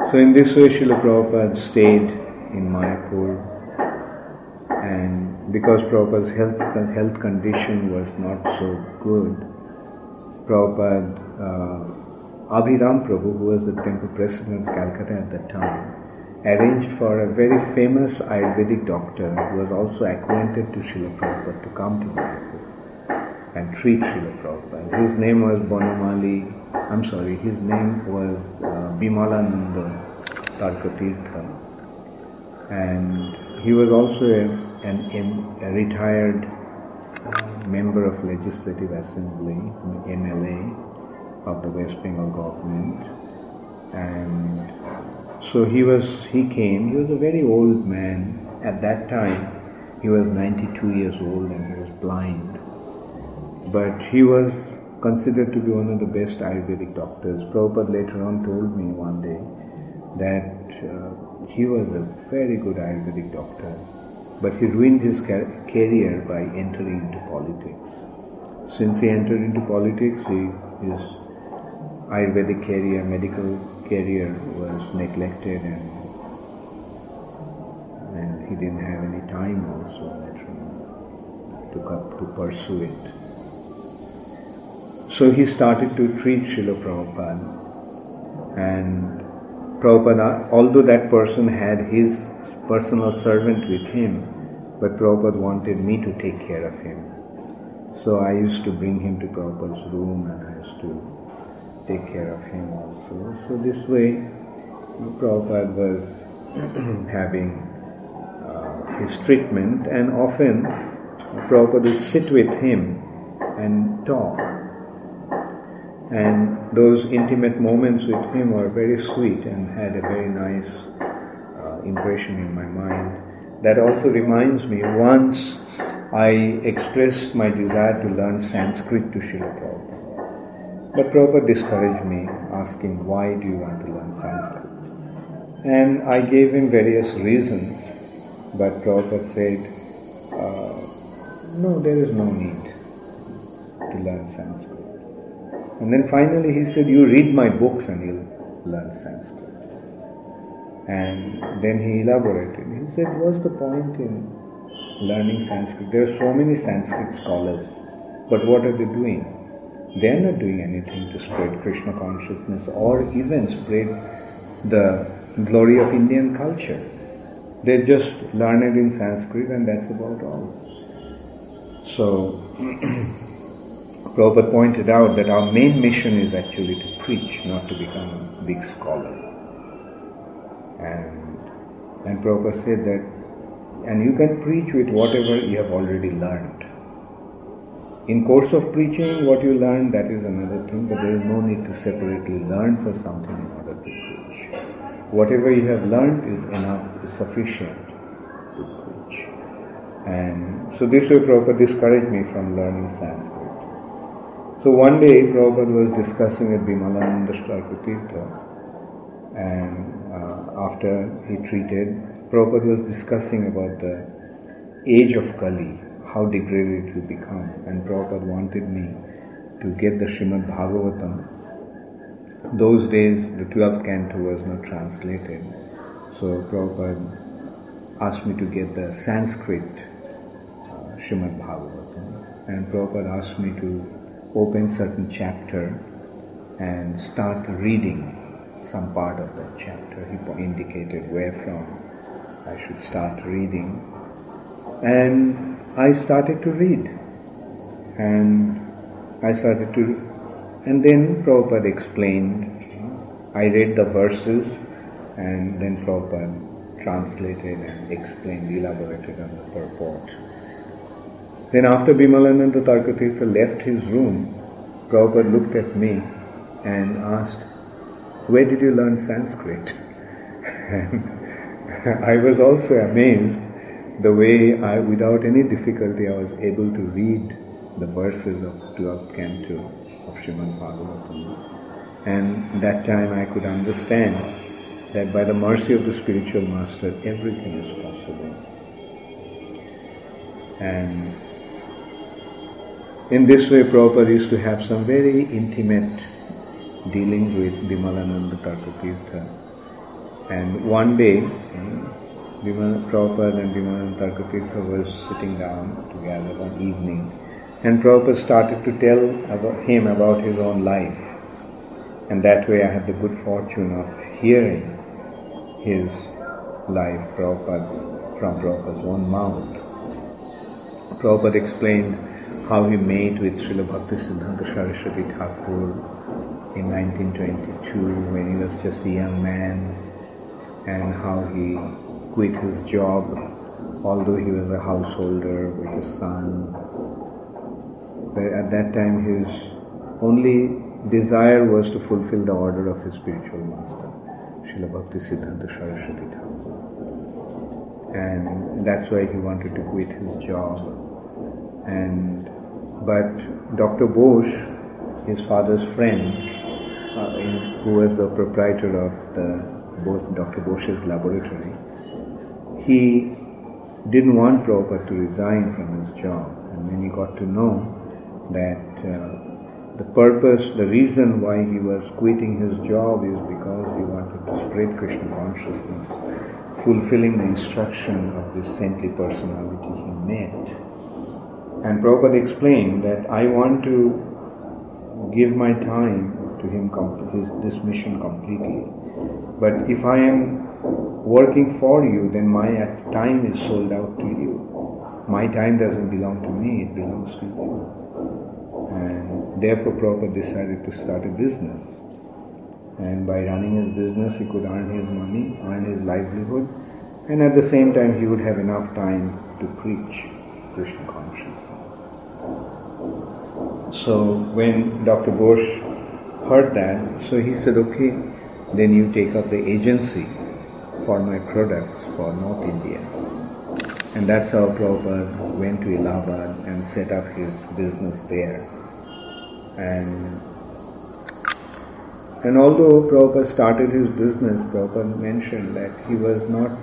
So in this way, Srila Prabhupada stayed in Mayapur, and because Prabhupada's health condition was not so good, Prabhupada, Abhiram Prabhu, who was the temple president of Calcutta at that time, arranged for a very famous Ayurvedic doctor who was also acquainted to Srila Prabhupada to come to Mayapur and treat Srila Prabhupada. His name was his name was Bimalananda Tarkatirtha, and he was also a retired member of Legislative Assembly, MLA of the West Bengal government. And so he came. He was a very old man. At that time, he was 92 years old and he was blind. But he was considered to be one of the best Ayurvedic doctors. Prabhupada later on told me one day that he was a very good Ayurvedic doctor, but he ruined his career by entering into politics. Since he entered into politics, his Ayurvedic career, medical career was neglected, and he didn't have any time also later on to pursue it. So he started to treat Srila Prabhupada, and Prabhupada, although that person had his personal servant with him, but Prabhupada wanted me to take care of him. So I used to bring him to Prabhupada's room and I used to take care of him also. So this way, Prabhupada was having his treatment, and often Prabhupada would sit with him and talk. And those intimate moments with him were very sweet and had a very nice impression in my mind. That also reminds me, once I expressed my desire to learn Sanskrit to Srila Prabhupada. But Prabhupada discouraged me, asking, why do you want to learn Sanskrit? And I gave him various reasons, but Prabhupada said, no, there is no need to learn Sanskrit. And then finally he said, you read my books and you'll learn Sanskrit. And then he elaborated. He said, what's the point in learning Sanskrit? There are so many Sanskrit scholars, but what are they doing? They are not doing anything to spread Krishna consciousness or even spread the glory of Indian culture. They're just learned in Sanskrit and that's about all. So Prabhupada pointed out that our main mission is actually to preach, not to become a big scholar. And Prabhupada said that, and you can preach with whatever you have already learned. In course of preaching, what you learn, that is another thing, but there is no need to separately learn for something in order to preach. Whatever you have learned is enough, is sufficient to preach. And so this way Prabhupada discouraged me from learning Sanskrit. So one day Prabhupada was discussing with Bimalananda Tarkatirtha, and after he treated, Prabhupada was discussing about the age of Kali, how degraded it will become, and Prabhupada wanted me to get the Srimad Bhagavatam. Those days the 12th canto was not translated, so Prabhupada asked me to get the Sanskrit Srimad Bhagavatam, and Prabhupada asked me to open certain chapter and start reading some part of that chapter. He indicated where from I should start reading, and I started to read, and then Prabhupada explained. I read the verses, and then Prabhupada translated and explained, elaborated on the purport. Then after Bimalananda Tarkatirtha left his room, Prabhupada looked at me and asked, where did you learn Sanskrit? And I was also amazed the way without any difficulty, I was able to read the verses of 12th canto of Srimad Bhagavatam. And that time I could understand that by the mercy of the spiritual master, everything is possible. And in this way, Prabhupada used to have some very intimate dealings with Bimalananda Tarkatirtha. And one day, Prabhupada and Vimalananda Tarkatirtha was sitting down together one evening, and Prabhupada started to tell him about his own life. And that way I had the good fortune of hearing his life from Prabhupada's own mouth. Prabhupada explained how he met with Srila Bhaktisiddhanta Saraswati Thakur in 1922 when he was just a young man, and how he quit his job although he was a householder with a son. But at that time his only desire was to fulfill the order of his spiritual master, Srila Bhaktisiddhanta Saraswati Thakur. And that's why he wanted to quit his job. But Dr. Bose, his father's friend, who was the proprietor of Dr. Bose's laboratory, he didn't want Prabhupada to resign from his job. And when he got to know that the reason why he was quitting his job is because he wanted to spread Krishna consciousness, fulfilling the instruction of this saintly personality he met. And Prabhupada explained that I want to give my time to him, this mission completely. But if I am working for you, then my time is sold out to you. My time doesn't belong to me, it belongs to you. And therefore Prabhupada decided to start a business. And by running his business, he could earn his money, earn his livelihood, and at the same time he would have enough time to preach Krishna consciousness. So when Dr. Bose heard that, so he said, okay, then you take up the agency for my products for North India. And that's how Prabhupada went to Allahabad and set up his business there. And although Prabhupada started his business, Prabhupada mentioned that he was not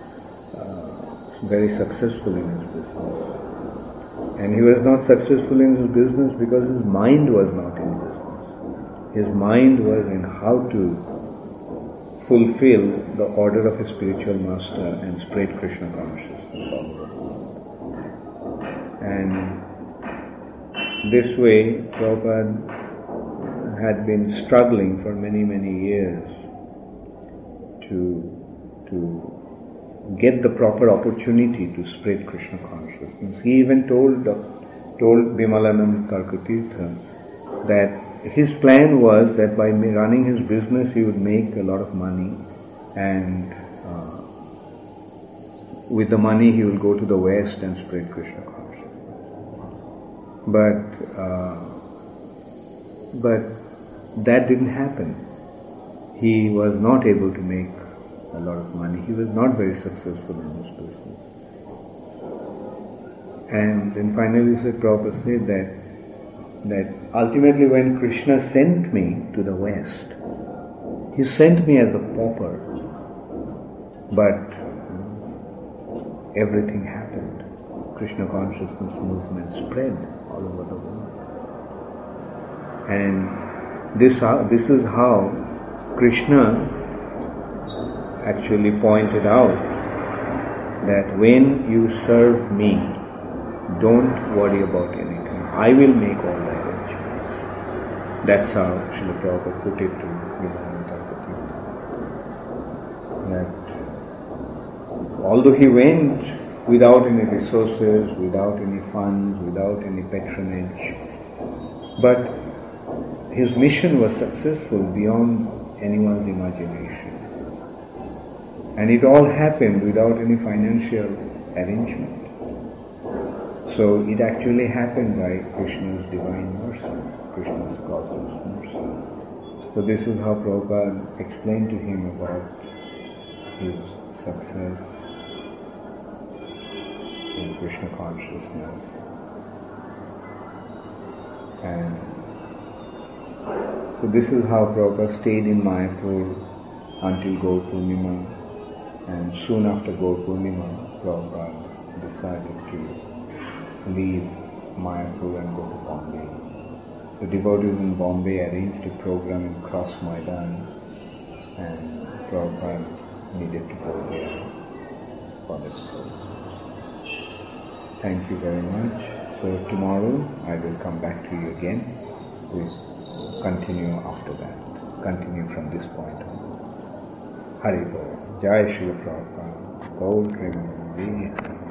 very successful in his business. And he was not successful in his business because his mind was not in business. His mind was in how to fulfill the order of his spiritual master and spread Krishna consciousness all over the world. And this way, Prabhupada had been struggling for many, many years to get the proper opportunity to spread Krishna consciousness. He even told Vimalananda Tarkatirtha that his plan was that by running his business he would make a lot of money, and with the money he will go to the West and spread Krishna consciousness. But that didn't happen. He was not able to make a lot of money. He was not very successful in his business. And then finally Prabhupada said that ultimately when Krishna sent me to the West, he sent me as a pauper, but everything happened. Krishna consciousness movement spread all over the world. And this is how Krishna actually pointed out that when you serve me, don't worry about anything. I will make all the arrangements. That's how Srila Prabhupada put it to Vimalananda Tarkatirtha. That although he went without any resources, without any funds, without any patronage, but his mission was successful beyond anyone's imagination. And it all happened without any financial arrangement. So it actually happened by Krishna's divine mercy, Krishna's causeless mercy. So this is how Prabhupada explained to him about his success in Krishna consciousness. And so this is how Prabhupada stayed in Mayapur until Gaur Purnima. And soon after Gaur Purnima, Prabhupada decided to leave Mayapur and go to Bombay. The devotees in Bombay arranged a program in Cross Maidan, and Prabhupada needed to go there for that soul. Thank you very much. So tomorrow I will come back to you again. We'll continue after that. Continue from this point on. Hari Bol. Jai Shri Prabhupada. Gaur Premanandi.